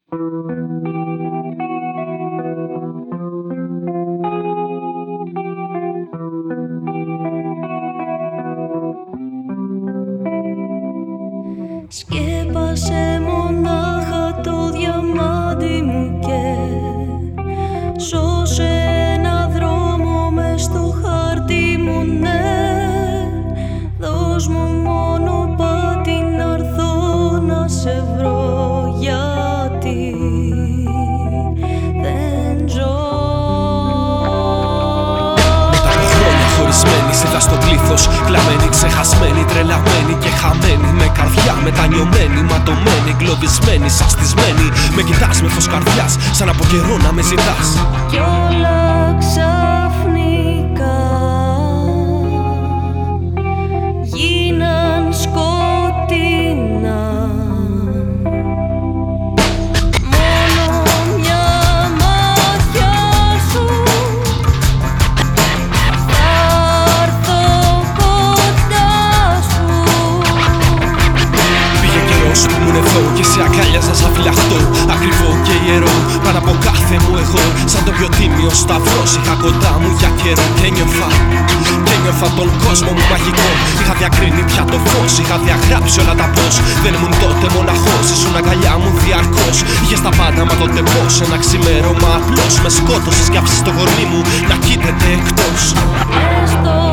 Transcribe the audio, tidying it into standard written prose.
Σκέπασε μονάχα το διαμάντι μου και σώσε ένα δρόμο μες στο χάρτη μου, ναι. Δώσ' μου μόνο πάτη να έρθω να σε βρω, γιατί δεν ζω. Μετά από χρόνια χωρισμένη, είδα στο πλήθος κλαμμένη, ξεχασμένη, τρελαμένη και χαμένη. Με καρδιά μετανιωμένη, ματωμένη, εγκλωβισμένη, σαστισμένη. Με κοιτάς με φως καρδιάς, σαν από καιρό να με ζητάς. Κι όλα ξαφνικά γίναν σκοτεινά. Μόνο μια μάτια σου θα έρθω κοντά σου. Πήγε καιρός που ήμουν εδώ και σε αγκάλιαζα σαν φυλαχτό. Ακριβό και ιερό, πάνω από κάθε μου εγώ. Σαν το πιο τίμιο σταυρός είχα κοντά μου για καιρό. Και νιώθα τον κόσμο μου μαγικό. Είχα διακρίνει πια το φως, είχα διαγράψει όλα τα πώς. Δεν ήμουν τότε μοναχός, ήσουν αγκαλιά μου διαρκώς. Είχες τα πάντα, μα τότε πώς. Ένα ξημέρωμα απλώς με σκότωσες κι άφησες το κορμί μου να κοίταται εκτός.